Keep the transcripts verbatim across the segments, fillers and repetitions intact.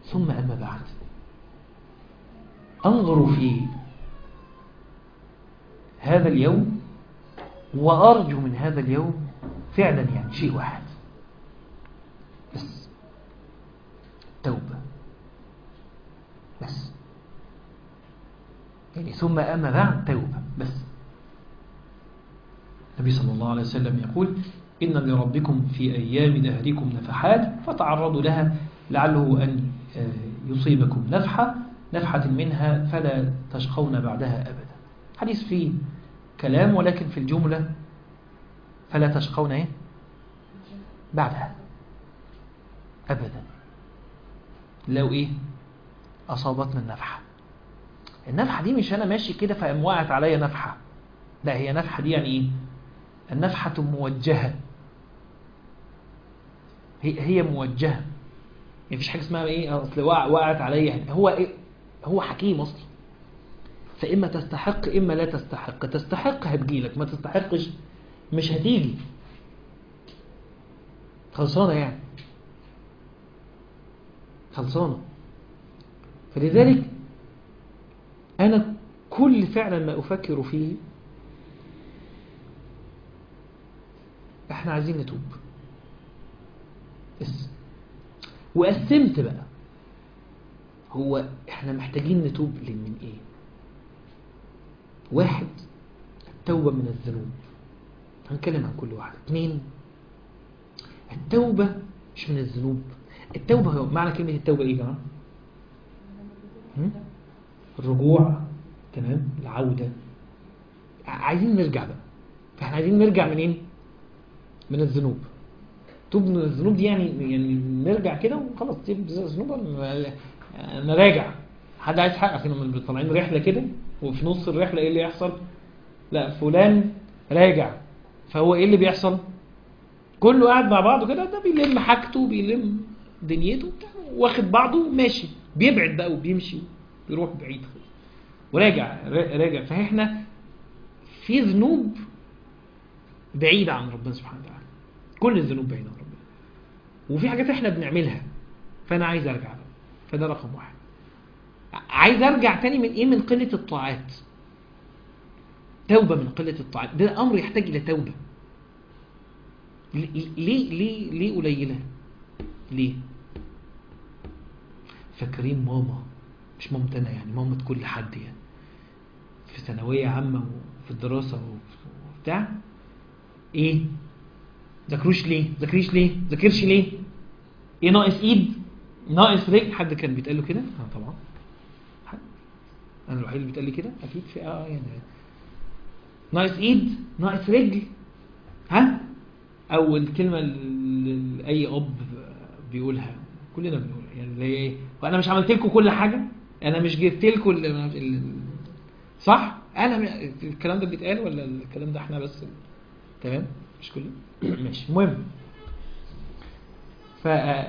ثم أما بعد، أنظر في هذا اليوم وأرجو من هذا اليوم فعلا يعني شيء واحد بس، توبة بس. يعني ثم أما بعد توبة بس. النبي صلى الله عليه وسلم يقول: إن لربكم في أيام دهركم نفحات فتعرضوا لها لعله أن يصيبكم نفحة نفحة منها فلا تشقون بعدها أبدا. حديث فيه كلام، ولكن في الجملة فلا تشقون إيه؟ بعدها أبدا. لو إيه أصابتنا النفحة، النفحة دي مش أنا ماشي كده فقام وقعت عليا نفحة، لا، هي نفحة دي يعني إيه؟ النفحة موجهة، هي هي موجهة. مفيش حاجة اسمها إيه أصل وقعت عليا. هو إيه؟ هو حكيم أصلا، فإما تستحق إما لا تستحق. تستحق هتجيلك، ما تستحقش مش هتيجي، خلصانة يعني، خلصانة. فلذلك أنا كل فعلا ما أفكر فيه احنا عايزين نتوب بس. وقسمت بقى، هو احنا محتاجين نتوب من ايه؟ واحد، التوبة من الذنوب، هنتكلم عن كل واحد. اثنين، التوبة مش من الذنوب. التوبة هو معنى كلمة التوبة ايه جماعة؟ الرجوع، تمام، العودة. عايزين نرجع بقى، فاحنا عايزين نرجع منين؟ من الذنوب. توب من الذنوب دي يعني يعني نرجع كده وخلاص. تيب الذنوب انا راجع. حد عايز حق فينا طالعين رحله كده وفي نص الرحله ايه اللي يحصل؟ لا، فلان راجع. فهو ايه اللي بيحصل؟ كله قاعد مع بعضه كده، ده بيلم حاجته بيلم دنيته واخد بعضه ماشي، بيبعد بقى وبيمشي بيروح بعيد وراجع راجع. فاحنا في ذنوب بعيدة عن ربنا سبحانه وتعالى، كل الذنوب بعيدة عن ربنا، وفي حاجات احنا بنعملها. فانا عايز ارجع بقى، فده رقم واحد. عايز ارجع تاني من ايه؟ من قلة الطاعات. توبة من قلة الطاعات، ده امر يحتاج الى توبة. ليه ليه ليه قليلة؟ ليه؟ فاكرين ماما، مش مامتنا يعني، مامة كل حد يعني، في ثانوية عامة وفي الدراسة وبتاع ايه؟ ذاكروش ليه؟ ذاكريش ليه؟ ذاكرش ليه؟ ايه ناقص ايد؟ ناقص رجل؟ حد كان بيتقال له كده؟ اه طبعا، حد. انا الوحيد اللي بيتقال لي كده اكيد في اه يعني ناقص ايد، ناقص رجل، ها؟ او الكلمه اللي اي اب بيقولها، كلنا بنقولها يعني، اللي هي ايه؟ وانا مش عملت لكم كل حاجه، انا مش جبت لكم ال... صح؟ انا الكلام ده بيتقال ولا الكلام ده احنا بس؟ تمام، مش كله ماشي. المهم، ف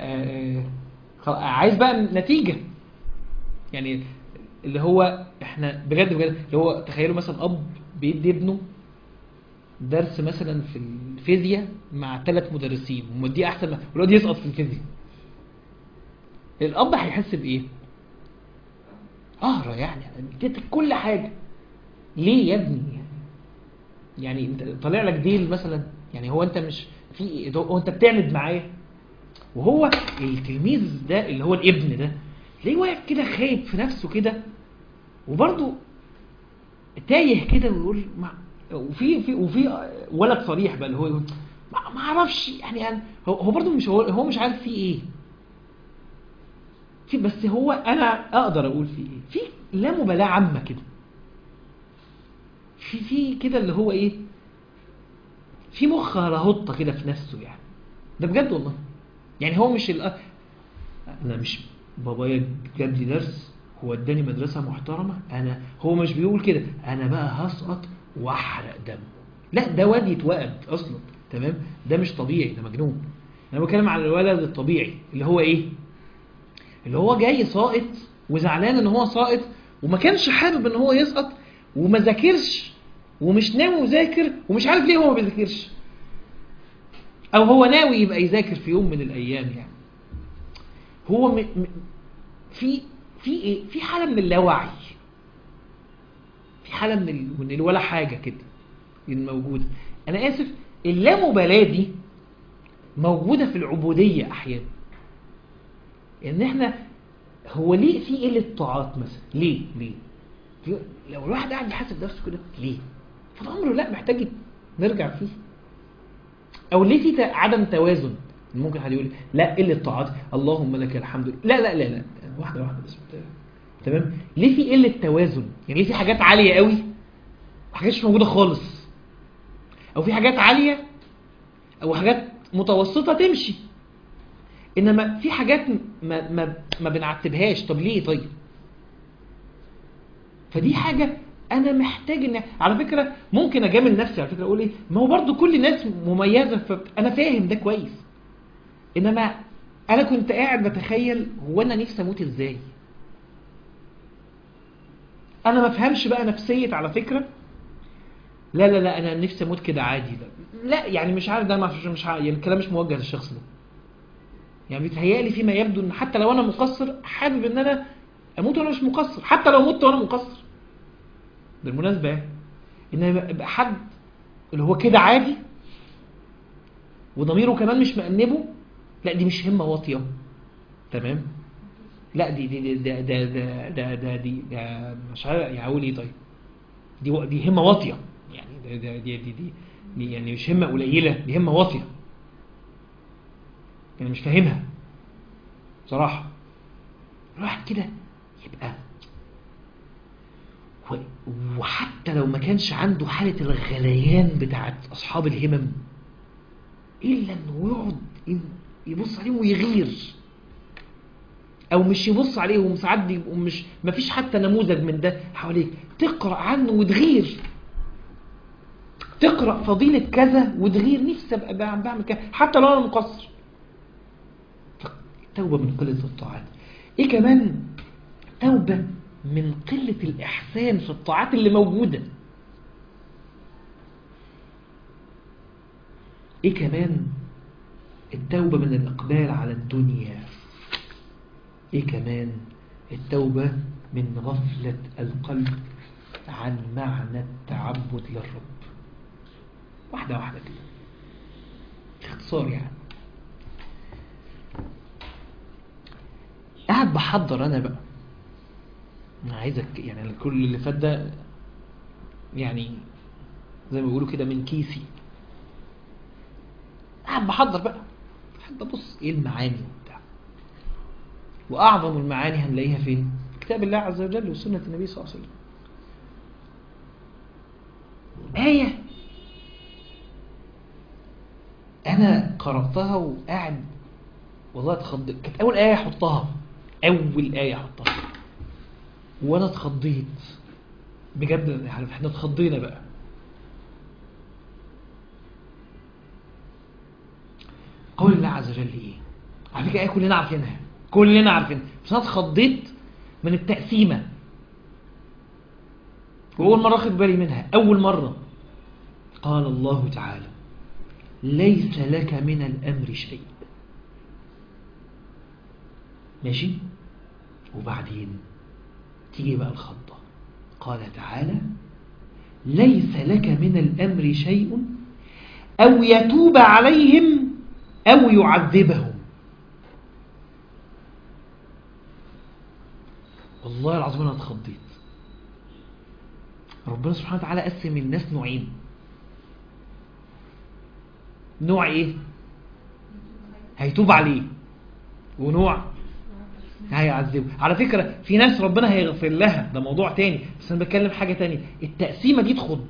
عايز بقى نتيجه يعني، اللي هو احنا بجد بجد اللي هو تخيلوا مثلا اب بيدي ابنه درس مثلا في الفيزياء مع ثلاث مدرسين ومديه احسن ما والواد يسقط في الفيزياء، الاب هيحس بايه؟ قهرة يعني، اديتك كل حاجه ليه يا ابني؟ يعني انت طالع لك ديل مثلا، يعني هو انت مش في هو انت بتعند معايا؟ وهو التلميذ ده اللي هو الابن ده ليه واقف كده خايف في نفسه كده وبرضه تايه كده ويقول ما وفي في وفي ولد صريح بقى اللي هو يقول ما, ما اعرفش يعني, يعني هو هو برضه مش هو, هو مش عارف فيه ايه في، بس هو انا اقدر اقول فيه ايه، في لا مبالاه عامه كده، في في كده اللي هو ايه، في مخ رهطه كده في نفسه يعني، ده بجد والله. يعني هو مش الأ... انا مش بابايا جاب لي درس، هو اداني مدرسه محترمه، انا هو مش بيقول كده انا بقى هسقط واحرق دم، لا ده واد يتوقد اصلا، تمام، ده مش طبيعي، ده مجنون. انا بتكلم على الولد الطبيعي اللي هو ايه، اللي هو جاي ساقط وزعلان ان هو ساقط وما كانش حابب ان هو يسقط وما ذاكرش ومش ناوي يذاكر ومش عارف ليه هو ما بيذاكرش، او هو ناوي يبقى يذاكر في يوم من الايام يعني. هو م... م... في في ايه في حاله من اللاوعي، في حاله من ال... من ال- ولا حاجه كده الموجوده. انا اسف، اللامبالاه دي موجوده في العبوديه احيانا. ان احنا هو ليه في قله طاعات مثلا؟ ليه ليه في- لو الواحد قاعد يحاسب نفسه كده ليه، فالامر لا محتاج نرجع فيه. او ليه في ت- عدم توازن؟ ممكن حد يقول لا قله طاعات اللهم لك الحمد، لا لا لا لا واحده واحده بس، تمام. ليه في قله توازن؟ يعني ليه في حاجات عاليه قوي وحاجات مش موجوده خالص، او في حاجات عاليه او حاجات متوسطه تمشي، انما في حاجات ما ما ما بنعتبهاش. طب ليه؟ طيب فدي حاجه انا محتاج ان على فكره ممكن اجامل نفسي على فكره اقول ايه، ما هو برضو كل الناس مميزه، فانا فاهم ده كويس. انما انا كنت قاعد بتخيل هو انا نفسي اموت ازاي. انا ما فهمش بقى نفسيه على فكره، لا لا لا انا نفسي اموت كده عادي، لا لا يعني مش عارف ده، مش مش يعني الكلام مش موجه للشخص ده. يعني بيتهيألي فيما يبدو ان حتى لو انا مقصر حابب ان انا اموت وانا مش مقصر، حتى لو مت وانا مقصر بالمناسبه يعني. ان يبقى حد اللي هو كده عادي وضميره كمان مش مأنبه، لا دي مش همه واطيه، تمام. لا دي دي دي ده ده ده ده ده دي ده مش عارف يعني اقول ايه. طيب دي دي همه واطيه يعني، ده ده دي دي دي دي يعني مش همه قليله، دي همه واطيه يعني مش فاهمها بصراحه. الواحد كده يبقى و- وحتى لو ما كانش عنده حاله الغليان بتاعت اصحاب الهمم، الا انه يقعد يبص عليهم ويغير، او مش يبص عليهم ساعات بيبقوا مش مفيش حتى نموذج من ده حواليك تقرا عنه وتغير، تقرا فضيله كذا وتغير، نفسي ابقى بعمل كذا حتى لو انا مقصر. توبه من قله الطاعات. ايه كمان؟ توبه من قله الاحسان في الطاعات اللي موجوده. ايه كمان؟ التوبه من الاقبال على الدنيا. ايه كمان؟ التوبه من غفله القلب عن معنى التعبد للرب. واحدة واحدة كده اختصار يعني. قاعد بحضر انا بقى، انا عايزك يعني كل اللي فات ده يعني زي ما بيقولوا كده من كيسي. قاعد بحضر بقى، قاعد ببص ايه المعاني وبتاع، واعظم المعاني هنلاقيها فين؟ كتاب الله عز وجل وسنة النبي صلى الله عليه وسلم. آية انا قرأتها وقاعد والله اتخضيت، كانت اول آية احطها، اول آية احطها وانا اتخضيت بجد. احنا اتخضينا بقى. قول الله عز وجل ايه؟ على فكره ايه كلنا عارفينها، كلنا عارفينها، بس انا اتخضيت من التقسيمه واول مره اخد بالي منها. اول مره قال الله تعالى ليس لك من الامر شيء، ماشي، وبعدين تيجي بقى الخضه، قال تعالى ليس لك من الامر شيء او يتوب عليهم او يعذبهم. والله العظيم انا اتخضيت. ربنا سبحانه وتعالى قسم الناس نوعين. نوع ايه؟ هيتوب عليه، ونوع هيعذبه. على فكرة في ناس ربنا هيغفر لها، ده موضوع تاني، بس انا بتكلم حاجة تانية. التقسيمة دي تخض.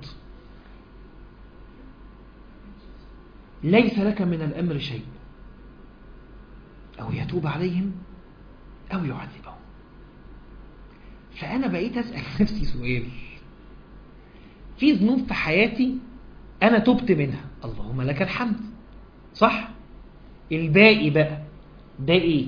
ليس لك من الامر شيء او يتوب عليهم او يعذبهم. فانا بقيت اسأل نفسي سؤال، في ذنوب في حياتي انا تبت منها، اللهم لك الحمد، صح؟ الباقي بقى ده ايه؟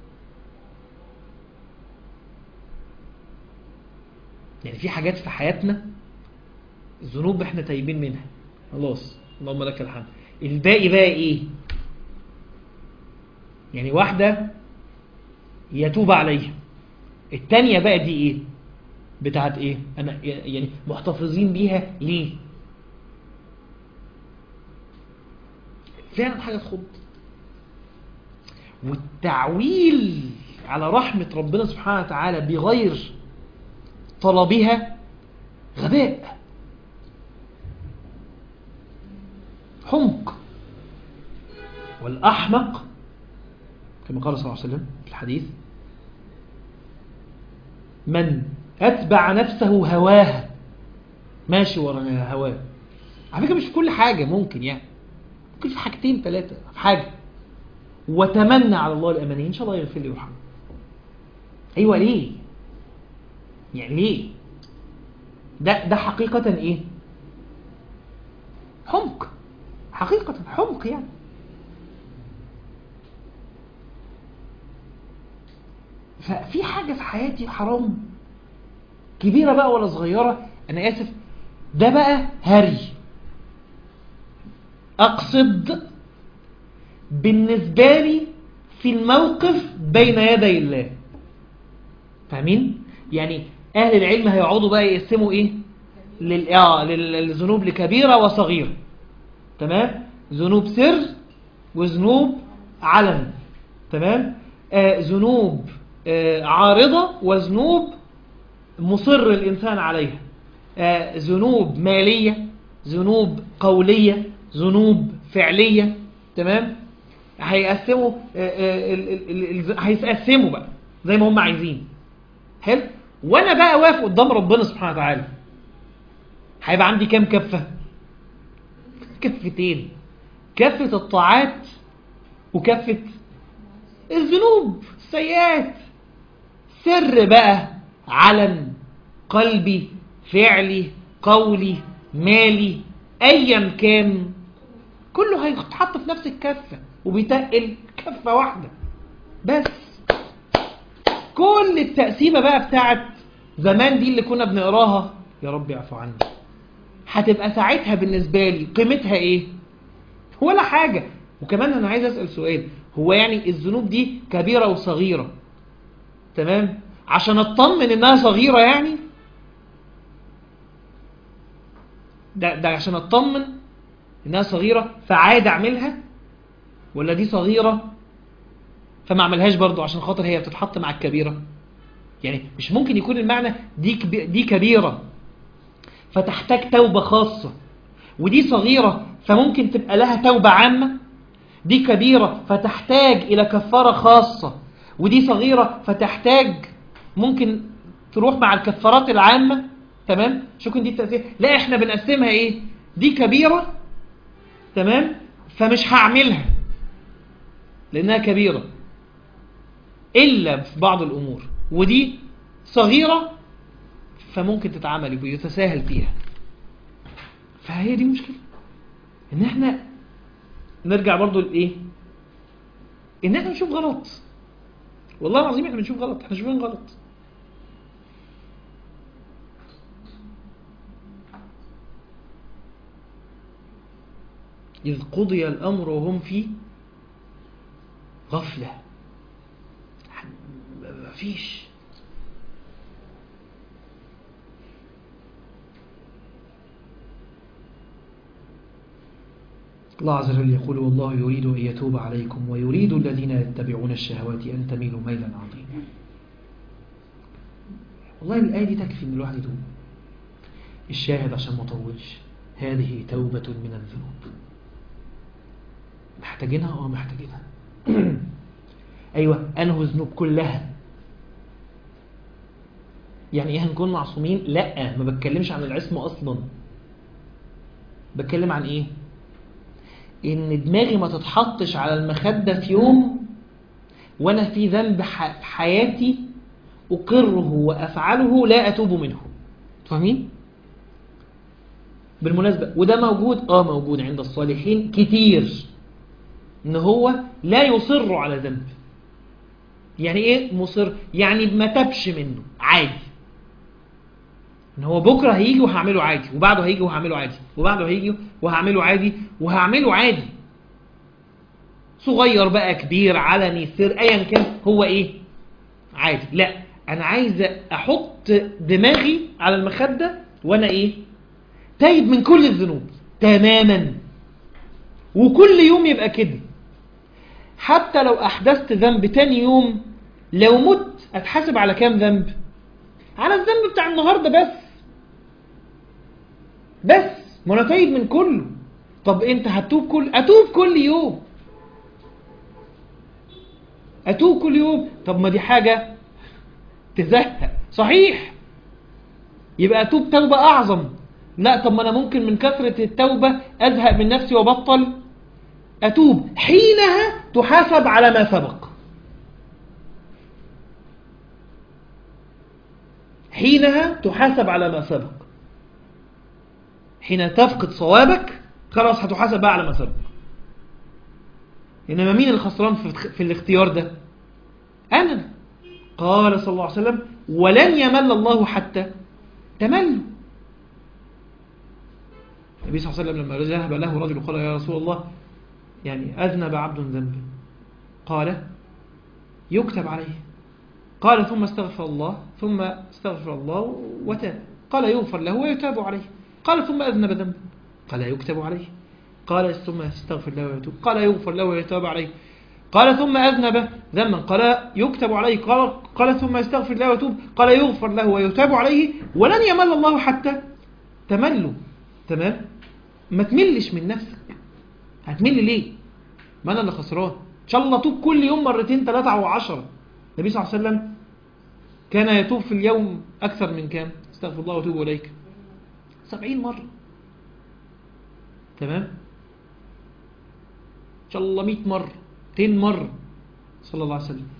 يعني في حاجات في حياتنا ذنوب احنا تايبين منها خلاص، اللهم لك الحمد. الباقي بقى ايه؟ يعني واحدة يتوب عليها التانية بقى دي ايه بتاعت ايه؟ انا يعني محتفظين بيها ليه؟ فعلا حاجة تخض. والتعويل على رحمة ربنا سبحانه وتعالى بغير طلبها غباء، حمق. والأحمق كما قال صلى الله عليه وسلم في الحديث: من أتبع نفسه هواها، ماشي ورا هواه. على فكرة مش في كل حاجة، ممكن يعني ممكن في حاجتين ثلاثة في حاجة، وتمنى على الله الأماني إن شاء الله يغفر لي ويرحمه. أيوة ليه؟ يعني ليه؟ ده ده حقيقة إيه؟ حمق، حقيقة حمق يعني. ففي حاجة في حياتي حرام، كبيرة بقى ولا صغيرة، أنا آسف، ده بقى هري. أقصد بالنسبة لي في الموقف بين يدي الله. فاهمين؟ يعني أهل العلم هيقعدوا بقى يقسموا إيه؟ لل... آه للذنوب لكبيرة وصغيرة. تمام؟ ذنوب سر وذنوب علن. تمام؟ آه ذنوب آه عارضة وذنوب مصر الإنسان عليها. آه ذنوب مالية، ذنوب قولية، ذنوب فعلية. تمام؟ هيقسموا هيقسموا بقى زي ما هم عايزين. حلو. وانا بقى واقف قدام ربنا سبحانه وتعالى، هيبقى عندي كام كفة؟ كفتين، كفة الطاعات وكفة الذنوب السيئات. سر بقى، علن، قلبي، فعلي، قولي، مالي، ايا كان، كله هيتحط في نفس الكفة وبيتقل كفة واحدة بس. كل التقسيمة بقى بتاعت زمان دي اللي كنا بنقراها، يا رب يعفو عني، هتبقى ساعتها بالنسبة لي قيمتها ايه؟ ولا حاجة. وكمان انا عايز اسأل سؤال، هو يعني الذنوب دي كبيرة وصغيرة، تمام، عشان اطمن انها صغيرة يعني؟ ده, ده عشان اطمن انها صغيرة فعاد اعملها، ولا دي صغيرة فما اعملهاش برضو عشان خاطر هي بتتحط مع الكبيرة؟ يعني مش ممكن يكون المعنى دي دي كبيرة فتحتاج توبة خاصة، ودي صغيرة فممكن تبقى لها توبة عامة؟ دي كبيرة فتحتاج إلى كفارة خاصة، ودي صغيرة فتحتاج ممكن تروح مع الكفارات العامة. تمام؟ شكرا. دي التأثير. لا، احنا بنقسمها ايه؟ دي كبيرة، تمام، فمش هعملها لأنها كبيرة إلا في بعض الأمور، ودي صغيرة فممكن تتعمل ويتساهل فيها. فهي دي مشكلة، إن احنا نرجع برضو لإيه؟ إن احنا نشوف غلط. والله العظيم احنا بنشوف غلط، احنا شوفين غلط. إذ قضي الأمر وهم في غفلة. مفيش. الله عز وجل يقول: والله يريد أن يتوب عليكم ويريد الذين يتبعون الشهوات أن تميلوا ميلا عظيما. والله الآية دي تكفي إن الواحد يتوب. الشاهد عشان ما اطولش، هذه توبة من الذنوب. محتاجينها؟ اه محتاجينها. ايوه، انه ذنوب كلها. يعني ايه هنكون معصومين؟ لا، ما بتكلمش عن العصمة اصلا. بتكلم عن ايه؟ ان دماغي ما تتحطش على المخدة في يوم وانا في ذنب في حياتي اقره وافعله لا اتوب منه. فاهمين؟ بالمناسبة، وده موجود اه موجود عند الصالحين كتير، ان هو لا يصر على ذنب. يعني ايه مصر؟ يعني ما تبش منه عادي، ان هو بكرة هيجي وهعمله عادي، وبعده هيجي وهعمله عادي، وبعده هيجي وهعمله عادي وهعمله عادي. صغير بقى كبير علني سر ايا كان، هو ايه؟ عادي. لا، انا عايز احط دماغي على المخدة وانا ايه تايب من كل الذنوب تماما، وكل يوم يبقى كده. حتى لو احدثت ذنب تاني يوم لو مت اتحاسب على كام ذنب؟ على الذنب بتاع النهاردة بس بس ما انا تايب من كله. طب انت هتوب كل اتوب كل يوم اتوب كل يوم طب ما دي حاجة تزهق صحيح، يبقى اتوب توبة اعظم. لا طب ما انا ممكن من كثرة التوبة ازهق من نفسي وبطل اتوب، حينها تحاسب على ما سبق. حينها تحاسب على ما سبق. حين تفقد صوابك خلاص هتحاسب بقى على ما سبق. إنما مين الخسران في, في الاختيار ده؟ أنا. قال صلى الله عليه وسلم ولن يمل الله حتى تملوا. النبي صلى الله عليه وسلم لما ذهب له رجل قال يا رسول الله يعني أذنب عبد ذنبا، قال يكتب عليه، قال ثم استغفر الله ثم استغفر الله وتاب، قال يغفر له ويتاب عليه، قال ثم أذنب ذنبا، قال يكتب عليه، قال ثم استغفر الله ويتوب، قال يغفر له ويتاب عليه، قال ثم أذنب ذنبا، قال يكتب عليه، قال, قال ثم يستغفر الله ويتوب، قال يغفر له ويتاب عليه، ولن يمل الله حتى تملوا. تمام؟ ما تملش من نفسك. هتمل ليه؟ ما أنا اللي خسران. إن شاء الله توب كل يوم مرتين ثلاثة أو عشرة. النبي صلى الله عليه وسلم كان يتوب في اليوم أكثر من كام؟ استغفر الله وتوب إليك سبعين مرة. تمام؟ إن شاء الله مئة مرة مئتين مرة صلى الله عليه وسلم.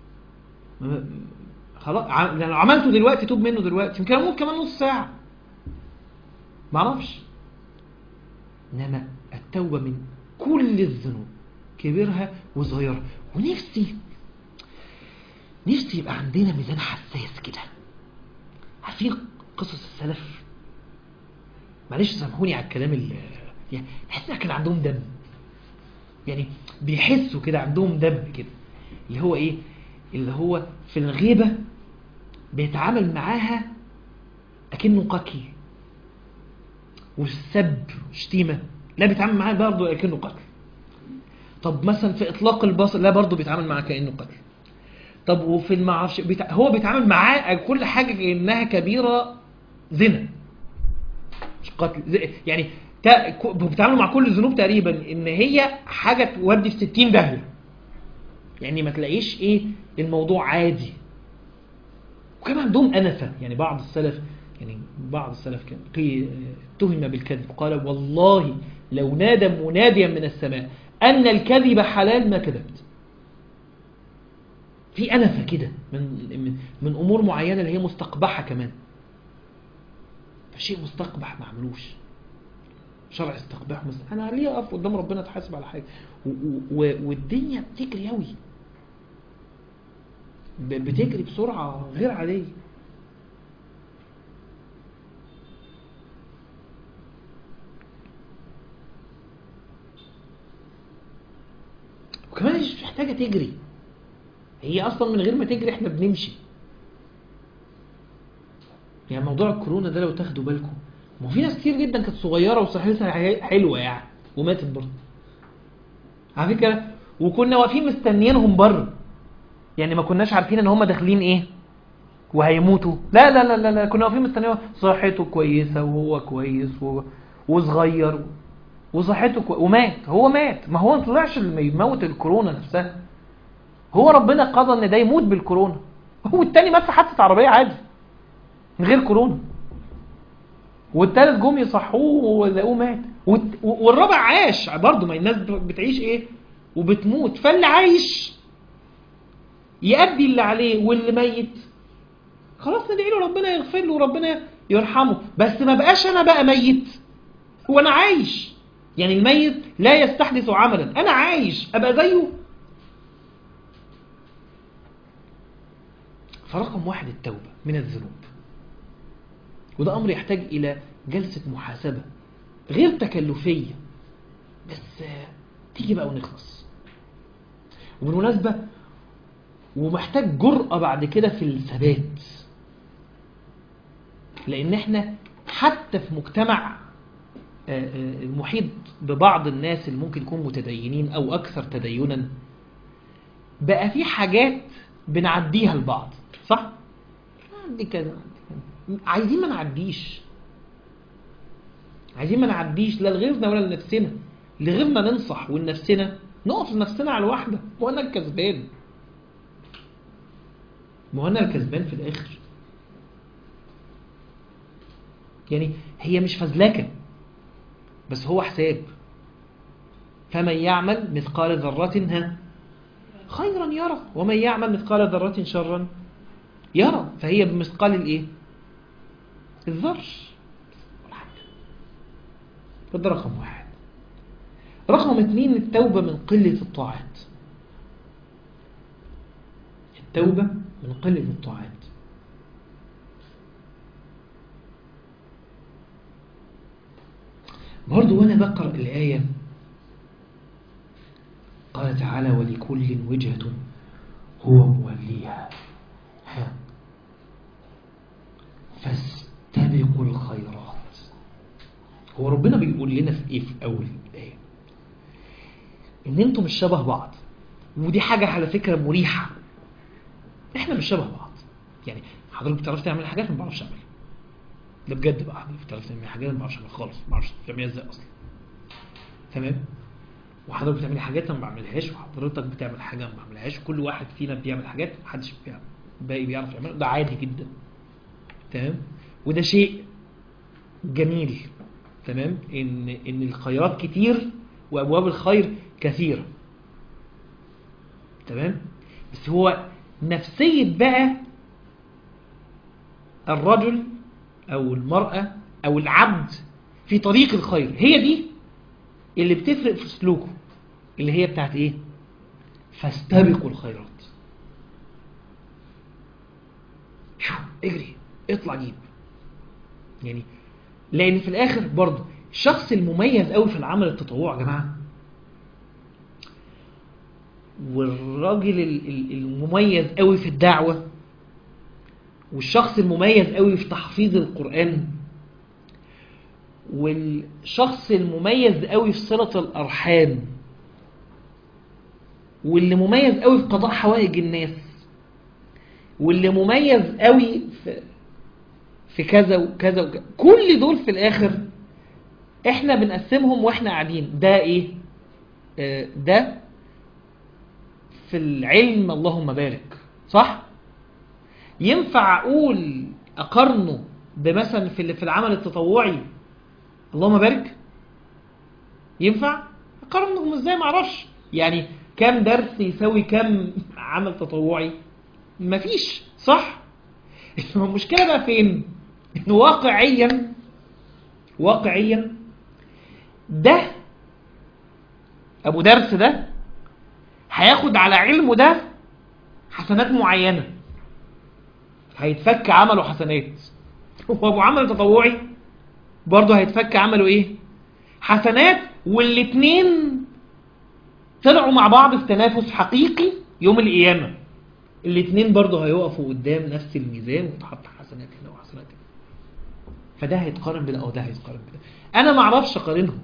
خلاص لو عملته دلوقتي توب منه دلوقتي يمكن أموت كمان نص ساعة ما أعرفش. إنما التوبة من كل الذنوب كبيرها وصغيرها. ونفسي نفسي يبقى عندنا ميزان حساس كده. عارفين قصص السلف؟ معلش سامحوني على الكلام اللي يعني تحسها كده عندهم دم، يعني بيحسوا كده عندهم دم كده، اللي هو ايه؟ اللي هو في الغيبة بيتعامل معاها اكنه قتل، والسب شتيمة لا بيتعامل معاها برضه اكنه قتل. طب مثلا في اطلاق البصر لا برضه بيتعامل معاها كأنه قتل. طب وفي المعرفش بيتع... هو بيتعامل معاه كل حاجة كأنها كبيرة زنا مش قتل زي... يعني تا... بيتعاملوا مع كل الذنوب تقريبا ان هي حاجة تودي في ستين داهية، يعني ما تلاقيش ايه الموضوع عادي. وكمان عندهم أنفة، يعني بعض السلف يعني بعض السلف كان اتهم بالكذب قال والله لو نادى مناديا من السماء أن الكذب حلال ما كذبت. في أنفة كده من, من, من أمور معينة اللي هي مستقبحة كمان. فشيء مستقبح ما عملوش شرع استقباح. أنا ليه أقف قدام ربنا أتحاسب على حاجة؟ والدنيا بتجري أوي، بتجري بسرعة غير عادية. وكمان مش محتاجة تجري، هي أصلا من غير ما تجري احنا بنمشي. يعني موضوع الكورونا ده لو تاخدوا بالكم، ما في ناس كتير جدا كانت صغيرة وصحتها حلوة يعني وماتت برضه على فكرة، وكنا واقفين مستنيينهم بره، يعني ما كناش عارفين ان هم داخلين ايه وهيموتوا. لا لا لا لا, لا. كنا واقفين مستنيين صحته كويسة وهو كويس و... وصغير وصحته كويس ومات. هو مات، ما هو ما طلعش اللي يموت الكورونا نفسها، هو ربنا قضى ان ده يموت بالكورونا. هو التاني مات في حادثة عربية عادي من غير كورونا، والتالت جم يصحوه ولقوه مات، والرابع عاش برضه. ما الناس بتعيش ايه وبتموت، فاللي عايش يأدي اللي عليه واللي ميت خلاص ندعي له ربنا يغفر له وربنا يرحمه. بس ما بقاش انا بقى ميت هو انا عايش، يعني الميت لا يستحدث عملا، انا عايش ابقى زيه. فرقم واحد التوبة من الذنوب، وده امر يحتاج الى جلسة محاسبة غير تكلفية، بس تيجي بقى ونخلص. وبالمناسبة ومحتاج جرأة بعد كده في الثبات، لان احنا حتى في مجتمع المحيط ببعض الناس اللي ممكن يكونوا متدينين او اكثر تدينا، بقى في حاجات بنعديها لبعض، صح؟ عندي كذا، عايزين ما نعديش، عايزين ما نعديش لا لغيرنا ولا لنفسنا، لغيرنا ننصح ولنفسنا نقف لنفسنا على الواحدة. ما انا الكسبان، ما انا الكسبان في الاخر. يعني هي مش فزلكة، بس هو حساب. فمن يعمل مثقال ذرة ها خيرا يرى، ومن يعمل مثقال ذرة شرا يرى. فهي بمثقال الايه؟ الذر. فده رقم واحد. رقم اثنين، التوبة من قلة الطاعات. التوبة من قلة الطاعات. برضو وانا بقرأ الآية قال تعالى ولكل وجهة هو موليها فاستبقوا الخيرات. هو ربنا بيقول لنا في ايه في اول الآية؟ ان انتم مش شبه بعض، ودي حاجة على فكرة مريحة. احنا مش شبه بعض. يعني حضرتك بتعرف تعمل حاجات ما بعرفش اعملها، ده بجد بقى. حضرتك بتعرف تعمل حاجات ما بعرفش اعملها خالص، ما بعرفش تعملها ازاي اصلا، تمام؟ وحضرتك بتعمل حاجات انا ما بعملهاش، وحضرتك بتعمل حاجه ما بعملهاش، كل واحد فينا بيعمل حاجات محدش بيعمل باقي بيعرف يعملها، ده عادي جدا، تمام؟ وده شيء جميل، تمام؟ ان ان الخيرات كتير وابواب الخير كثيره، تمام؟ بس هو نفسيه بقى الرجل او المراه او العبد في طريق الخير، هي دي اللي بتفرق في سلوكه، اللي هي بتاعت ايه؟ فاستبقوا الخيرات. شو اجري اطلع جيب. يعني لان في الاخر برضه الشخص المميز قوي في العمل التطوعي يا جماعه، والراجل المميز قوي في الدعوه، والشخص المميز قوي في تحفيظ القرآن، والشخص المميز قوي في صلة الأرحام، واللي مميز قوي في قضاء حوائج الناس، واللي مميز قوي في في كذا وكذا وكذا، كل دول في الآخر احنا بنقسمهم واحنا قاعدين. ده ايه؟ آه ده في العلم اللهم بارك، صح؟ ينفع اقول اقارنه بمثلا في في العمل التطوعي اللهم بارك؟ ينفع اقارنهم ازاي؟ ما اعرفش. يعني كم درس يساوي كم عمل تطوعي؟ مفيش، صح؟ المشكله بقى فين؟ انه واقعيا واقعيا ده ابو درس ده هياخد على علمه ده حسنات معينه، هيتفك عمله حسنات. وابو عمل تطوعي برضه هيتفك عمله ايه؟ حسنات. والاتنين طلعوا مع بعض في تنافس حقيقي يوم القيامه. الاتنين برضه هيقفوا قدام نفس الميزان وتحط حسنات هنا وحسنات هنا. فده هيتقارن بده او ده هيتقارن بده. انا ما اعرفش اقارنهم،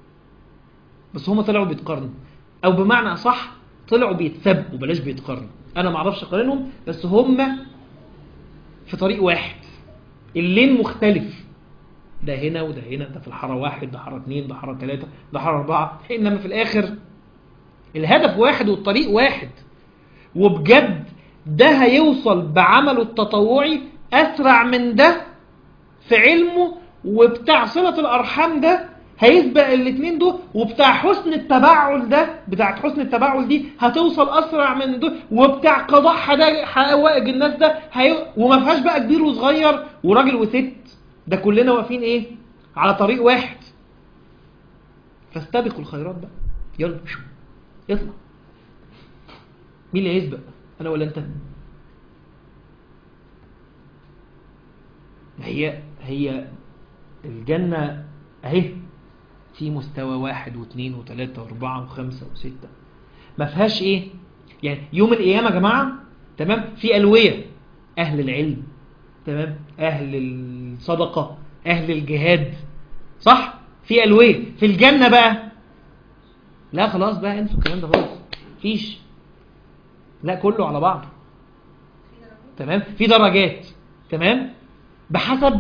بس هم طلعوا بيتقارنوا، او بمعنى اصح طلعوا بيتسابقوا، بلاش بيتقارنوا. انا ما اعرفش اقارنهم، بس هم في طريق واحد، اللين مختلف، ده هنا وده هنا، ده في الحاره واحد، ده حاره اتنين، ده حاره تلاته، ده حاره اربعه، انما في الاخر الهدف واحد والطريق واحد. وبجد ده هيوصل بعمله التطوعي اسرع من ده في علمه، وبتاع صلة الارحام ده هيسبق الاثنين دول، وبتاع حسن التباعل ده بتاعت حسن التباعل دي هتوصل اسرع من دول، وبتاع قضاء حوائج الناس ده هي... وما فيهاش بقى كبير وصغير وراجل وست، ده كلنا واقفين ايه؟ على طريق واحد. فاستبقوا الخيرات بقى، يلا شو يطلع. مين اللي هيسبق، انا ولا انت؟ هي هي الجنة اهي في مستوى واحد واثنين وثلاثة واربعة وخمسة وستة، ما فيهاش ايه؟ يعني يوم القيامة يا جماعة تمام. في ألوية، أهل العلم، تمام، أهل الصدقة، أهل الجهاد، صح؟ في ألوية. في الجنة بقى لا خلاص بقى انسوا الكلام ده خالص، فيش، لا كله على بعضه، تمام. في درجات، تمام، بحسب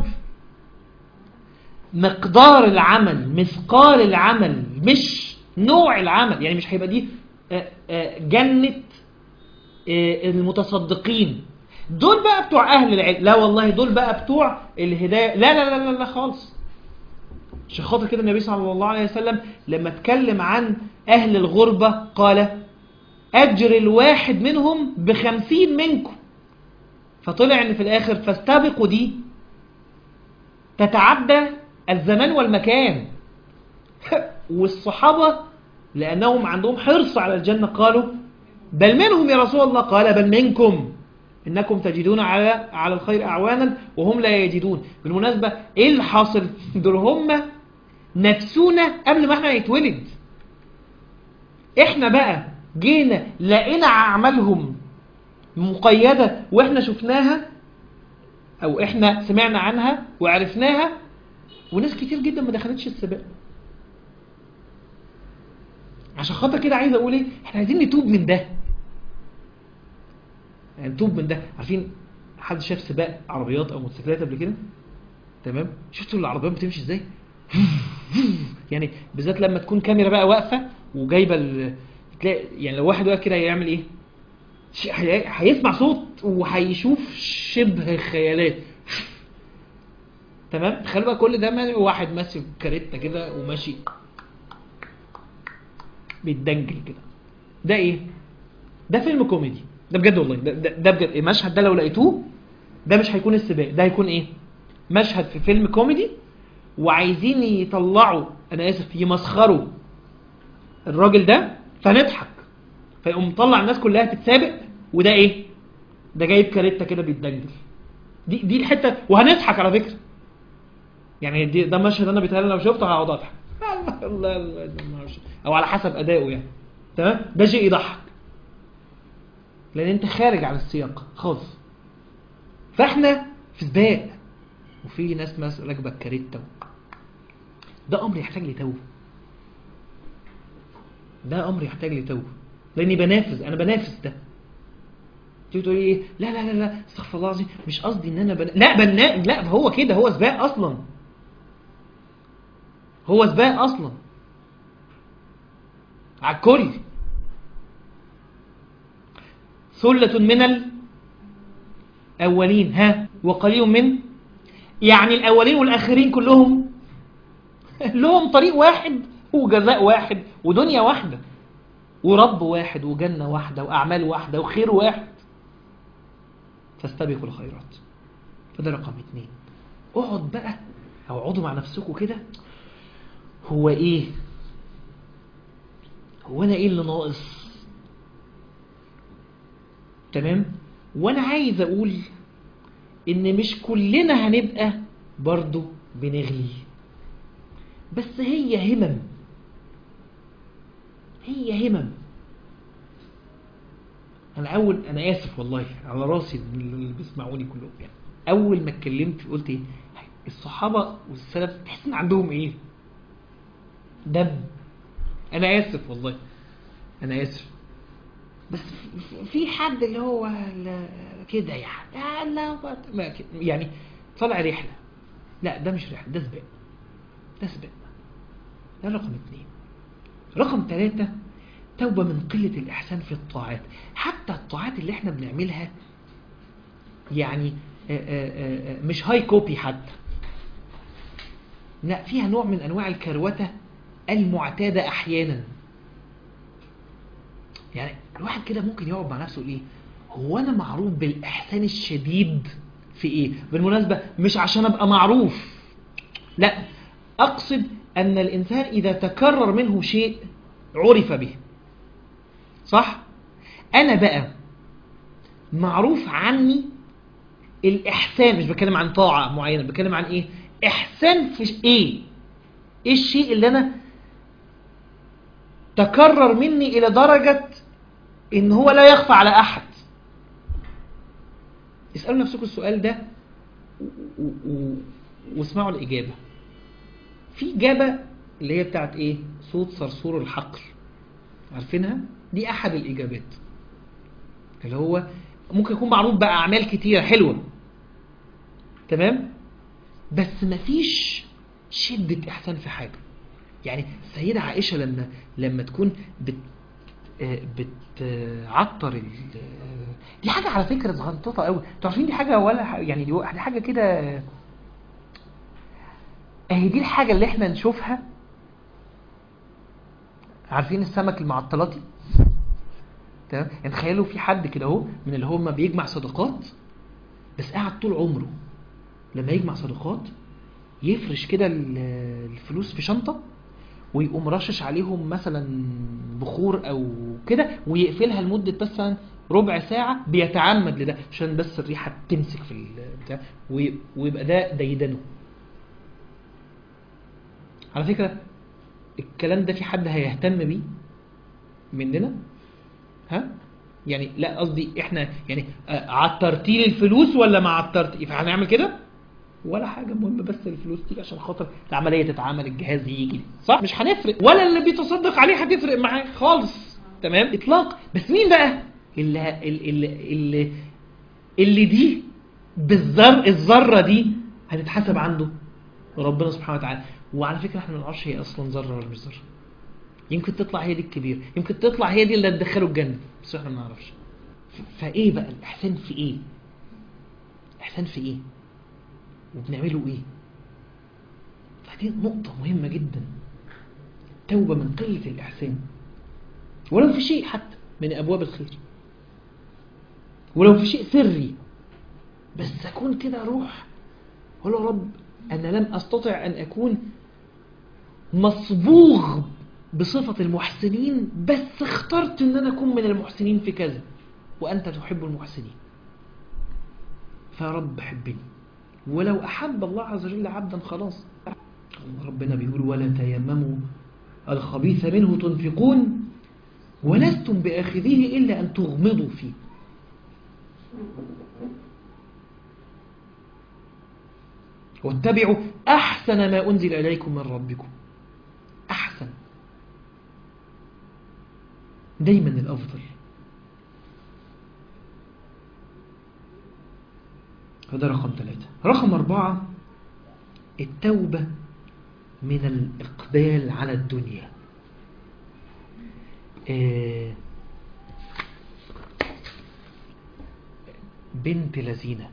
مقدار العمل، مثقال العمل، مش نوع العمل. يعني مش هيبقى دي جنة المتصدقين، دول بقى بتوع أهل العلم، لا والله دول بقى بتوع الهداية، لا لا لا لا, لا خالص. عشان خاطر كده النبي صلى الله عليه وسلم لما اتكلم عن أهل الغربة قال أجر الواحد منهم بخمسين منكم. فطلع ان في الآخر فاستبقوا دي تتعدى الزمان والمكان. والصحابة لأنهم عندهم حرص على الجنة قالوا بل منهم يا رسول الله، قال بل منكم إنكم تجدون على على الخير أعوانا وهم لا يجدون. بالمناسبة إيه اللي حاصل؟ دول هم نفسونا قبل ما احنا نتولد. احنا بقى جينا لقينا أعمالهم مقيدة واحنا شفناها او احنا سمعنا عنها وعرفناها، وناس كتير جدا ما دخلتش السباق. عشان خاطر كده عايز اقول ايه، احنا عايزين نتوب من ده، يعني نتوب من ده. عارفين حد شاف سباق عربيات او موتوسيكلات قبل كده؟ تمام. شفتوا العربيات بتمشي ازاي؟ يعني بالذات لما تكون كاميرا بقى واقفه وجايبه ال... تلاقي يعني لو واحد واقف كده هيعمل ايه؟ هيسمع صوت وهيشوف شبه خيالات. تمام. تخيلوا بقى كل ده واحد ماسك كاريتا كده وماشي بيتدنجل كده. ده ايه؟ ده فيلم كوميدي، ده بجد والله، ده, ده, ده بجد. المشهد ده لو لقيتوه ده مش هيكون السباق، ده هيكون ايه؟ مشهد في فيلم كوميدي وعايزين يطلعوا، انا اسف، يمسخروا الراجل ده فنضحك، فيقوم مطلع الناس كلها تتسابق، وده ايه؟ ده جايب كاريتا كده بيتدنجل. دي دي الحته، وهنضحك على فكره. يعني دي ده مشهد انا بيتهيألي لو شفته هقعد اضحك الله الله، او على حسب ادائه يعني، تمام. ده شيء يضحك لان انت خارج عن السياق خالص. فاحنا في سباق وفي ناس مثلا راكبه الكاريتا، ده امر يحتاج لتوبه، ده امر يحتاج لتوبه، لاني بنافس، انا بنافس ده. تيجي تقول ايه؟ لا لا لا لا استغفر الله العظيم، مش قصدي ان انا بنا... لا بنا... لا هو كده، هو سباق اصلا، هو سباق اصلا على الكل. ثلة من الأولين ها وقليل من، يعني الأولين والآخرين كلهم لهم طريق واحد وجزاء واحد ودنيا واحدة ورب واحد وجنة واحدة وأعمال واحدة وخير واحد. فاستبقوا الخيرات. فده رقم اتنين. اقعد بقى أو اقعدوا مع نفسكم كده، هو ايه؟ هو انا ايه اللي ناقص؟ تمام. وانا عايز اقول ان مش كلنا هنبقى برضو بنغلي، بس هي همم، هي همم. انا اول، انا اسف والله على راسي اللي بيسمعوني كلهم، يعني اول ما اتكلمت قلت ايه؟ الصحابة والسلف تحس ان عندهم ايه؟ دم. انا اسف والله، انا اسف، بس في حد اللي هو كده يعني لا يعني طلع رحلة، لا ده مش رحلة، ده سباق، ده سباق. ده رقم اتنين. رقم ثلاثة، توبة من قلة الإحسان في الطاعات. حتى الطاعات اللي احنا بنعملها يعني آآ آآ مش هاي كوبي حتى، لا فيها نوع من أنواع الكروتة المعتادة أحيانا. يعني الواحد كده ممكن يقعد مع نفسه ايه؟ هو أنا معروف بالإحسان الشديد في إيه؟ بالمناسبة مش عشان أبقى معروف، لا، أقصد أن الإنسان إذا تكرر منه شيء عرف به، صح؟ أنا بقى معروف عني الإحسان، مش بتكلم عن طاعة معينة، بتكلم عن إيه؟ إحسان في إيه؟ إيه الشيء اللي أنا تكرر مني إلى درجة إن هو لا يخفى على أحد؟ اسألوا نفسكم السؤال ده و... و... واسمعوا الإجابة. في إجابة اللي هي بتاعت إيه؟ صوت صرصور الحقل، عارفينها؟ دي أحد الإجابات اللي هو ممكن يكون معروف بقى أعمال كتيرة حلوة، تمام؟ بس مفيش شدة إحسان في حاجة. يعني السيدة عائشة لما لما تكون بت بتعطر ال... دي حاجة على فكرة صغنططة قوي، انتوا عارفين دي حاجة ولا ح... يعني دي حاجة كده اهي. دي الحاجة اللي احنا نشوفها، عارفين السمك المعطلاتي؟ تمام؟ يعني تخيلوا في حد كده اهو من اللي هم بيجمع صدقات، بس قاعد طول عمره لما يجمع صدقات يفرش كده الفلوس في شنطة ويقوم رشش عليهم مثلا بخور او كده ويقفلها لمدة مثلا ربع ساعة، بيتعمد لده عشان بس الريحة تمسك في البتاع ويبقى ده ديدنه. على فكرة الكلام ده في حد هيهتم بيه مننا؟ ها؟ يعني لا قصدي احنا يعني عطرتي لي الفلوس ولا ما عطرتي؟ فهنعمل كده ولا حاجة، مهم بس الفلوس تيجي عشان خاطر العملية تتعمل، الجهاز يجي، صح؟ مش هنفرق، ولا اللي بيتصدق عليه هتفرق معاه خالص، تمام؟ اطلاق. بس مين بقى اللي اللي اللي, اللي دي بالذر الذرة دي هتتحسب عنده ربنا سبحانه وتعالى. وعلى فكرة احنا ما نعرفش هي اصلا ذرة ولا مش ذرة، يمكن تطلع هي دي الكبيرة، يمكن تطلع هي دي اللي هتدخله الجنة، بس احنا ما نعرفش. فايه بقى الاحسان في ايه؟ الاحسان في ايه وبنعمله ايه؟ فدي نقطة مهمة جدا. توبة من قلة الإحسان، ولو في شيء حتى من أبواب الخير، ولو في شيء سري، بس أكون كده روح ولا رب أنا لم أستطع أن أكون مصبوغ بصفة المحسنين، بس اخترت أن أنا أكون من المحسنين في كذا، وأنت تحب المحسنين، فرب حبني. ولو أحب الله عز وجل عبدا خلاص، ربنا بيقول ولا تيمموا الخبيث منه تنفقون ولستم بآخذيه إلا أن تغمضوا فيه. واتبعوا أحسن ما أنزل إليكم من ربكم. أحسن دايما الأفضل. هذا رقم ثلاثة. رقم أربعة التوبة من الإقبال على الدنيا. بنت لذينة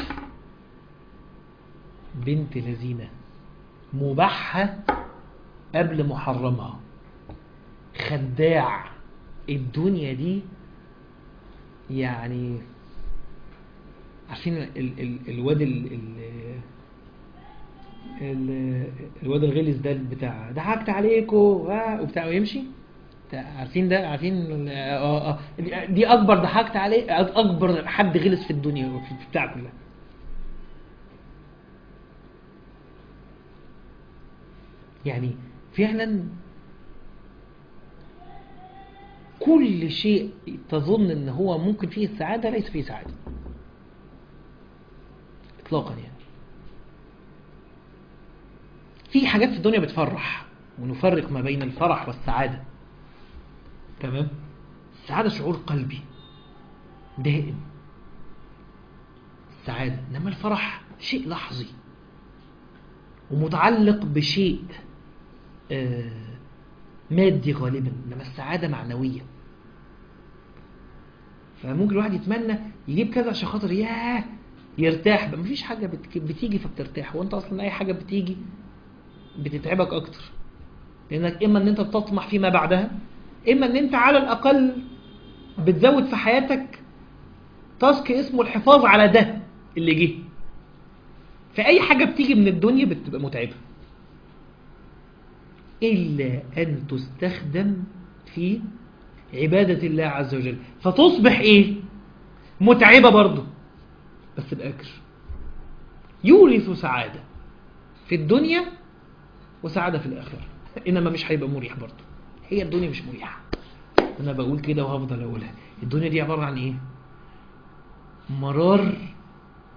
بنت لذينة مباحة قبل محرمها، خداع. الدنيا دي يعني عارفين ال ال الواد ال ال الواد الغلس ده بتاع ضحكت عليكم وبتاع ويمشي، عارفين ده؟ عارفين اه اه دي اكبر ضحكت عليه، اكبر حد غلس في الدنيا وفي بتاع كلها. يعني فعلا كل شيء تظن ان هو ممكن فيه السعادة ليس فيه سعادة اطلاقا. يعني في حاجات في الدنيا بتفرح، ونفرق ما بين الفرح والسعادة، تمام؟ السعادة شعور قلبي دائم، السعادة. انما الفرح شيء لحظي ومتعلق بشيء آه مادي غالبا، انما السعادة معنوية. فممكن الواحد يتمنى يجيب كذا عشان خاطر ياه يرتاح. مفيش حاجة بتيجي فبترتاح، وانت اصلا اي حاجة بتيجي بتتعبك اكتر، لانك اما ان انت بتطمح فيما بعدها، اما ان انت على الاقل بتزود في حياتك تاسك اسمه الحفاظ على ده اللي جه. فاي حاجة بتيجي من الدنيا بتبقى متعبة الا ان تستخدم في عبادة الله عز وجل، فتصبح ايه؟ متعبة برضو بس بأجر، يورث سعادة في الدنيا وسعادة في الآخرة. إنما مش هيبقى مريح برضو، هي الدنيا مش مريحة. أنا بقول كده وهفضل أقولها، الدنيا دي عبارة عن إيه؟ مرار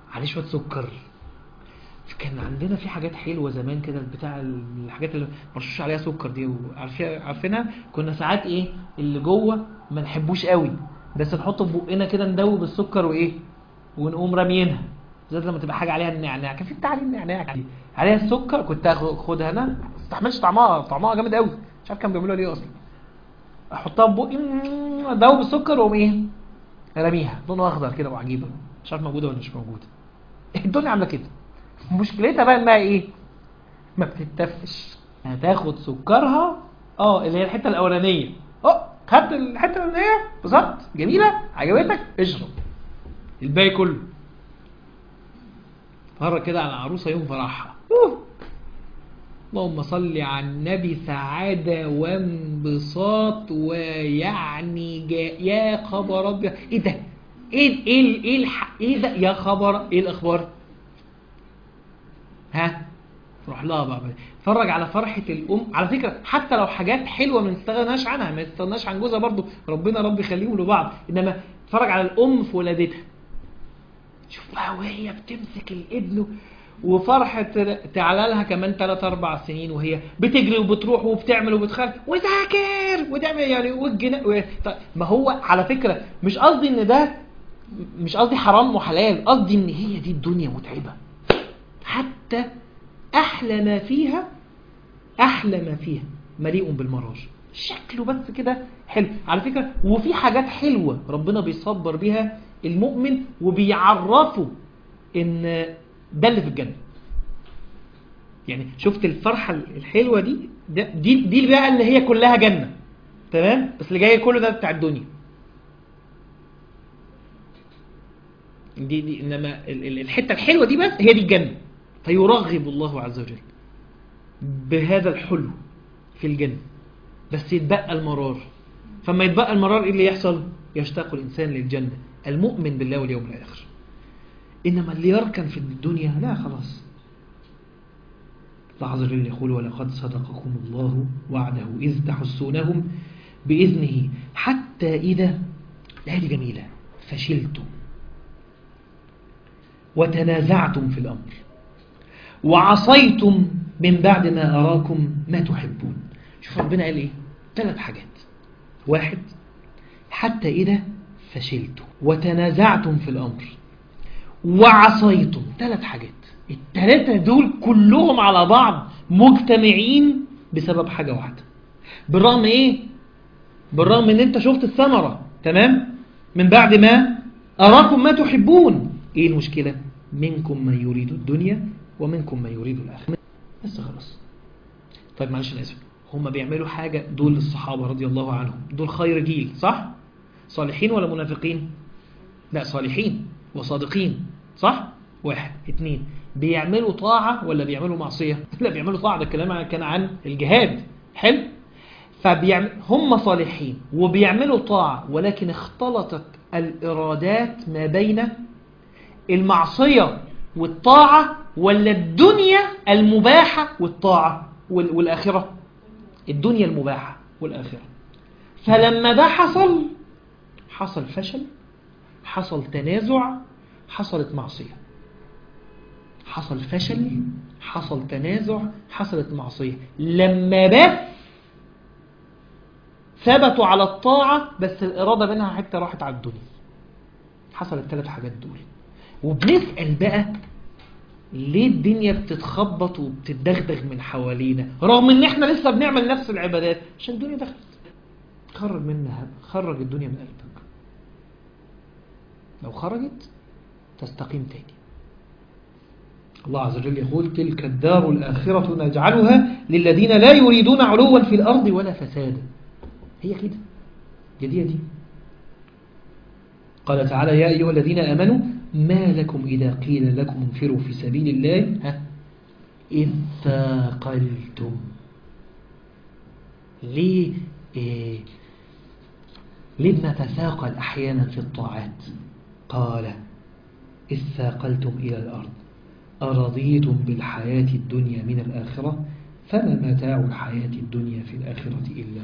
عليه شويه سكر. كان عندنا في حاجات حلوه زمان كده، بتاع الحاجات اللي مرشوش عليها سكر دي، وعارفين عارفينها. كنا ساعات ايه اللي جوه ما نحبوش قوي، بس نحطه في بقنا كده ندوب السكر وايه، ونقوم راميينها. بالذات لما تبقى حاجه عليها النعناع، كان في بتاع عليه النعناع دي عليها السكر، كنت اخدها انا، ما استحملش طعمها، طعمها جامد قوي، مش عارف كانوا بيعملوها ليه اصلا. احطها في بقي ادوب السكر واقوم ايه راميها، لونها اخضر كده وعجيبه، مش عارف موجوده ولا مش موجوده. الدنيا عامله كده. مشكلتها بقى انها ايه، ما بتتفش. هتاخد سكرها اه اللي هي الحته الاولانيه، اه خدت الحته الاولانيه بالظبط، جميله عجبتك، اشرب الباقي كله. فرق كده على عروسه يوم فرحها، اللهم صل على النبي، سعاده وانبساط، ويعني جا... يا خبر ابيض، ايه ده، ايه ايه ايه الح... ايه ده يا خبر، ايه الاخبار، ها روح لها بقى اتفرج على فرحه الام. على فكره حتى لو حاجات حلوه ما نستغناش عنها، ما نستغناش عن جوزها برضو، ربنا رب يخليهم لبعض، انما اتفرج على الام في ولادتها، شوف بقى وهي بتمسك الابن، وفرحه تعالى لها كمان ثلاث أربع سنين وهي بتجري وبتروح وبتعمل وبتخاف وذاكر وتعمل يعني والجنا. طيب ما هو على فكره مش قصدي ان ده، مش قصدي حرام وحلال، قصدي ان هي دي الدنيا متعبه. حتى احلى ما فيها، احلى ما فيها مليء بالمرار، شكله بس كده حلو على فكره. وفي حاجات حلوه ربنا بيصبر بيها المؤمن وبيعرفه ان ده اللي في الجنه. يعني شفت الفرحه الحلوه دي، دي دي بقى اللي هي كلها جنه، تمام، بس اللي جاي كله ده بتاع الدنيا دي, دي انما الحته الحلوه دي بس هي دي الجنه. فيرغب الله عز وجل بهذا الحلو في الجنة، بس يتبقى المرار. فما يتبقى المرار ايه اللي يحصل؟ يشتاق الإنسان للجنة، المؤمن بالله واليوم الآخر. إنما اللي يركن في الدنيا لا خلاص. الله عز وجل يقول ولقد صدقكم الله وعده إذ تحسونهم بإذنه حتى إذا، هذه جميلة، فشلتم وتنازعتم في الأمر وعصيتم من بعد ما أراكم ما تحبون. شوف ربنا قال إيه؟ ثلاث حاجات. واحد، حتى إذا فشلتم وتنازعتم في الأمر وعصيتم. ثلاث حاجات، الثلاثة دول كلهم على بعض مجتمعين بسبب حاجة واحدة. بالرغم إيه؟ بالرغم إن أنت شفت الثمرة، تمام؟ من بعد ما أراكم ما تحبون. إيه المشكلة؟ منكم من يريد الدنيا ومنكم من يريد الآخرة. بس خلاص. طيب معلش أنا آسف، هم بيعملوا حاجة دول الصحابة رضي الله عنهم، دول خير جيل صح؟ صالحين ولا منافقين؟ لا صالحين وصادقين صح؟ واحد. اتنين، بيعملوا طاعة ولا بيعملوا معصية؟ لا بيعملوا طاعة، ده الكلام كان عن الجهاد. حلو؟ فبيعمل هم صالحين وبيعملوا طاعة، ولكن اختلطت الإرادات ما بين المعصية والطاعة ولا الدنيا المباحة والطاعة والآخرة. الدنيا المباحة والآخرة. فلما ده حصل، حصل فشل، حصل تنازع، حصلت معصية. حصل فشل، حصل تنازع، حصلت معصية. لما بس ثبتوا على الطاعة بس الإرادة منها حتى راحت على الدنيا، حصل الثلاث حاجات دول. وبنسأل بقى ليه الدنيا بتتخبط وبتدغدغ من حوالينا رغم ان احنا لسه بنعمل نفس العبادات؟ عشان الدنيا دخلت. خرج منها، خرج الدنيا من قلبك. لو خرجت تستقيم تاني. الله عز وجل يقول تلك الدار الآخرة نجعلها للذين لا يريدون علوا في الأرض ولا فسادا. هي كده، دي دي قال تعالى يا أيها الذين آمنوا ما لكم إذا قيل لكم انفروا في سبيل الله ها إذ ثاقلتم. ليه إيه؟ ليه بنتثاقل أحيانا في الطاعات؟ قال إذ ثاقلتم إلى الأرض أرضيتم بالحياة الدنيا من الآخرة فما متاع الحياة الدنيا في الآخرة إلا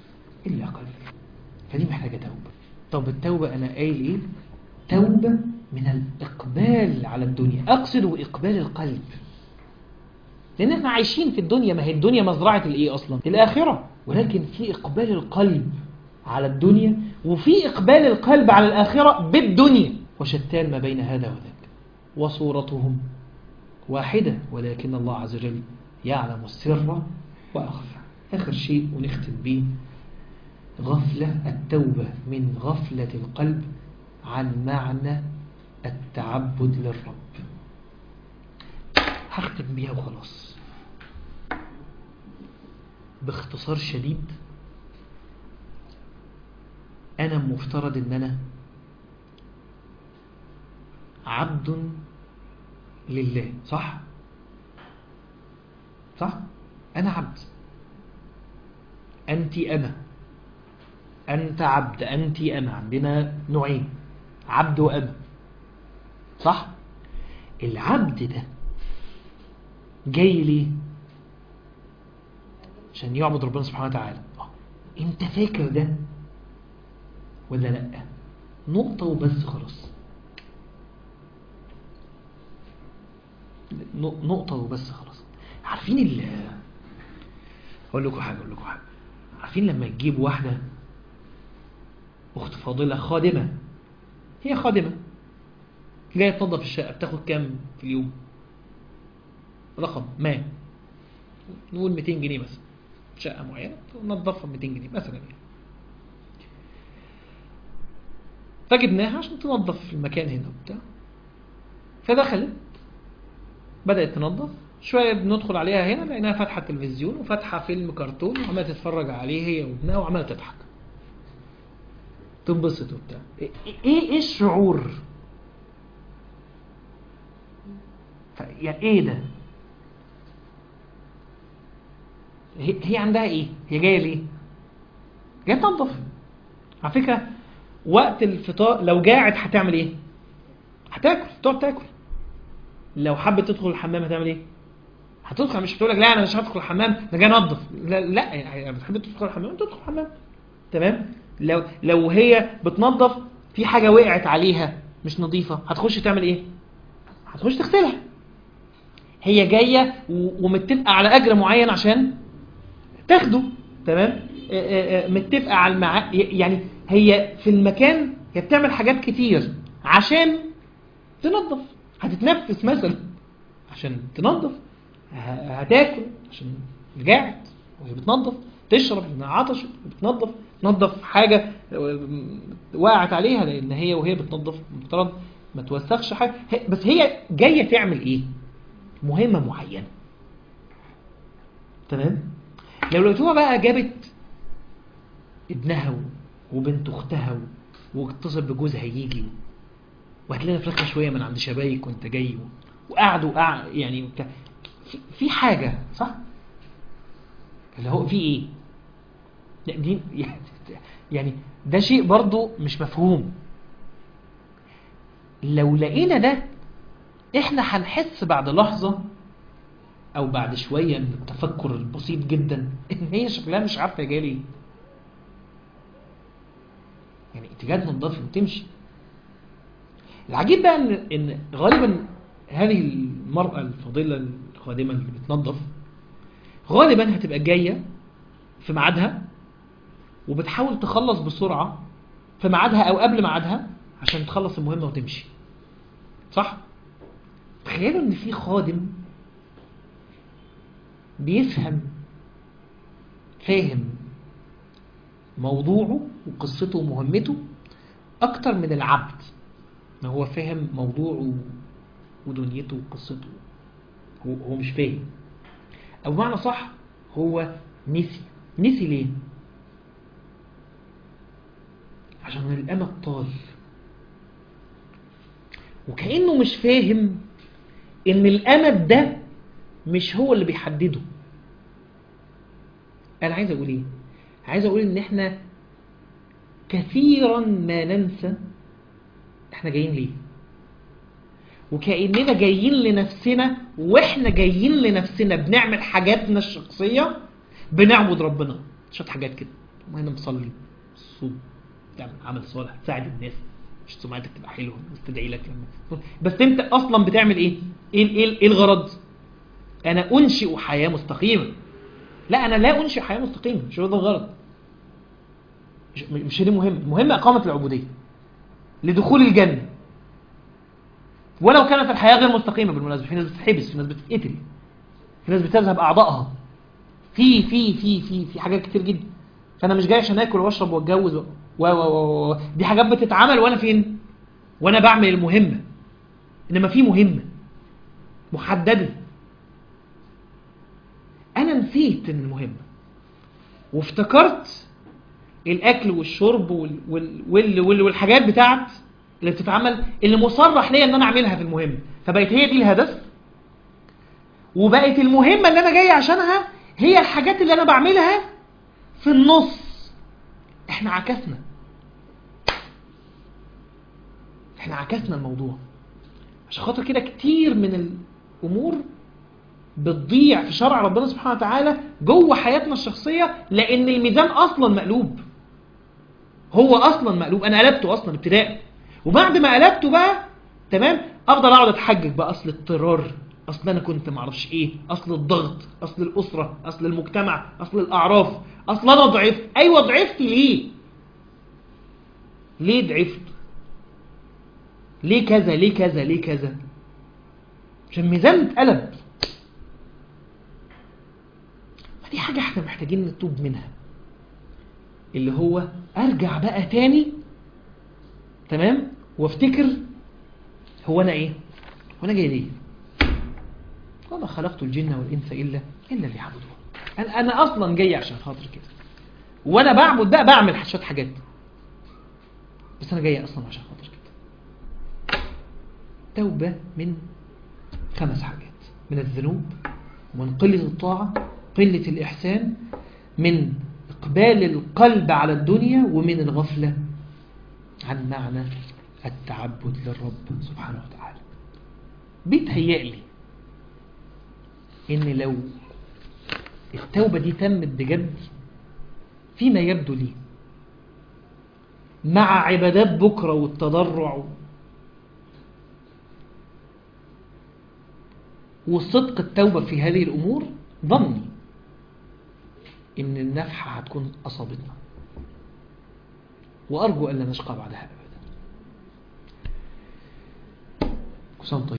إلا قليل. فدي محتاجة توبة. طب التوبة أنا قايل إيه؟ توبة من الإقبال على الدنيا. أقصد إقبال القلب، لأن احنا عايشين في الدنيا، ما هي الدنيا مزرعة الإيه أصلا؟ الآخرة. ولكن في إقبال القلب على الدنيا، وفي إقبال القلب على الآخرة بالدنيا، وشتان ما بين هذا وذاك، وصورتهم واحدة ولكن الله عز وجل يعلم السر وأخفى. آخر شيء ونختم به، غفلة التوبة من غفلة القلب عن معنى التعبد للرب. هختم بيها وخلاص. باختصار شديد، أنا مفترض أن أنا عبد لله، صح؟ صح؟ أنا عبد، أنت أنا، أنت عبد، أنت أنا، عندنا نوعين، عبد وأنا، صح؟ العبد ده جاي ليه؟ عشان يعبد ربنا سبحانه وتعالى. انت فاكر ده ولا لا؟ نقطة وبس خلاص، نقطة وبس خلاص. عارفين ال اقول لكم حاجة اقول لكم حاجة عارفين لما تجيب واحدة اخت فاضلة خادمة، هي خادمة جاية تنظف الشقة، بتاخد كام في اليوم؟ رقم ما، نقول مئتين جنيه مثلا، شقة معينة تنظفها ب مئتين جنيه مثلا يعني. فجبناها عشان تنظف المكان هنا وبتاع، فدخلت بدأت تنظف شوية، بندخل عليها هنا لقيناها فاتحة تلفزيون وفاتحة فيلم كرتون وعمالة تتفرج عليه هي وابنها وعمالة تضحك تنبسط وبتاع. ايه ايه الشعور؟ يعني ايه ده؟ هي عندها ايه؟ هي جايه ليه؟ جايه تنظف. على فكره وقت الفطار لو جاعت هتعمل ايه؟ هتاكل، تقعد تاكل. لو حبت تدخل الحمام هتعمل ايه؟ هتدخل. مش هتقول لك لا انا مش هدخل الحمام انا جاي انظف، لا لا، يعني بتحب تدخل الحمام تدخل الحمام، تمام. لو لو هي بتنظف في حاجه وقعت عليها مش نظيفه، هتخش تعمل ايه؟ هتخش تغسلها. هي جايه ومتفقه على اجر معين عشان تاخده، تمام. متفقه على المع... يعني هي في المكان هي بتعمل حاجات كتير عشان تنظف. هتتنفس مثلا عشان تنظف، هتاكل عشان رجعت وهي بتنظف، تشرب لانها عطشت بتنظف، تنظف حاجه وقعت عليها لان هي وهي بتنظف مفترض ما توسخش حاجه، بس هي جايه تعمل ايه؟ مهمه معينه، تمام. لو لقيتوها بقى جابت ابنها وبنت اختها واتصل بجوزها يجي وهات لنا فراخ شويه من عند شبايك وانت جاي، وقعدوا قع يعني في حاجه، صح؟ اللي هو في ايه؟ دي يعني ده شيء برضو مش مفهوم. لو لقينا ده احنا هنحس بعد لحظه او بعد شويه من التفكر البسيط جدا ان هي شكلها مش عارفه جايه ليه. يعني انت جايه تنضفي وتمشي. العجيب بقى ان ان غالبا هذه المراه الفاضله الخادمه اللي بتنظف غالبا هتبقى جايه في ميعادها وبتحاول تخلص بسرعه في ميعادها او قبل ميعادها عشان تخلص المهمه وتمشي، صح؟ تخيلوا ان في خادم بيفهم فاهم موضوعه وقصته ومهمته اكتر من العبد ما هو فاهم موضوعه ودنيته وقصته. هو, هو مش فاهم، او معنى صح هو نسي. نسي ليه؟ عشان الامل طال، وكأنه مش فاهم ان الامل ده مش هو اللي بيحدده. انا عايز اقول ايه؟ عايز اقول ان احنا كثيرا ما ننسى احنا جايين ليه، وكأننا جايين لنفسنا، واحنا جايين لنفسنا بنعمل حاجاتنا الشخصية، بنعبد ربنا شوية حاجات كده، وهنا نصلي، صوم، تعمل عمل صالح، تساعد الناس، مش سمعتك تبقى حلوه واستدعي لك لما بس انت اصلا بتعمل ايه؟ ايه ايه, إيه الغرض؟ انا انشئ حياه مستقيمه. لا انا لا انشئ حياه مستقيمه، مش هو ده الغرض، مش, مش ده المهم. المهم اقامه العبوديه لدخول الجنه، ولو كانت الحياه غير مستقيمه. بالمناسبه في ناس بتتحبس، في ناس بتتقتل، في ناس بتذهب اعضائها، في في في في في حاجات كتير جدا. فانا مش جاي عشان اكل واشرب واتجوز و و و دي حاجات بتتعمل وانا فين؟ وانا بعمل المهمه. انما في مهمه محدده، انا نسيت ان المهمه وافتكرت الاكل والشرب وال وال وال وال والحاجات بتاعت اللي بتتعمل اللي مصرح ليا ان انا اعملها في المهمه، فبقت هي دي الهدف، وبقت المهمه اللي انا جاي عشانها هي الحاجات اللي انا بعملها في النص. احنا عكسنا احنا عكسنا الموضوع. عشان خاطر كده كتير من الامور بتضيع في شرع ربنا سبحانه وتعالى جوه حياتنا الشخصيه، لان الميزان اصلا مقلوب. هو اصلا مقلوب، انا قلبته اصلا ابتداء، وبعد ما قلبته بقى تمام افضل اقعد اتحجج بقى، اصل اضطرار، اصل انا كنت معرفش ايه، اصل الضغط، اصل الاسره، اصل المجتمع، اصل الاعراف، اصل انا ضعفت. ايوه ضعفت ليه؟ ليه ضعفت؟ ليه كذا ليه كذا ليه كذا؟ عشان الميزان اتقلب. فدي حاجه احنا محتاجين نتوب منها، اللي هو ارجع بقى تاني تمام وافتكر هو انا ايه، هو انا جاي ليه. وما خلقت الجن والانس الا الا ليعبدون. انا انا اصلا جاي عشان خاطر كده، وانا بعبد بقى بعمل شويه حاجات، بس انا جاي اصلا عشان خاطر كده. توبه من خمس حاجات: من الذنوب، ومن قله الطاعه، قله الاحسان، من اقبال القلب على الدنيا، ومن الغفله عن معنى التعبد للرب سبحانه وتعالى. بيتهيألي ان لو التوبة دي تمت بجد فيما يبدو لي مع عبادات بكرة والتضرع وصدق التوبة في هذه الأمور، ظني ان النفحة هتكون أصابتنا، وأرجو أن لا نشقى بعدها أبدا. كسام طيب.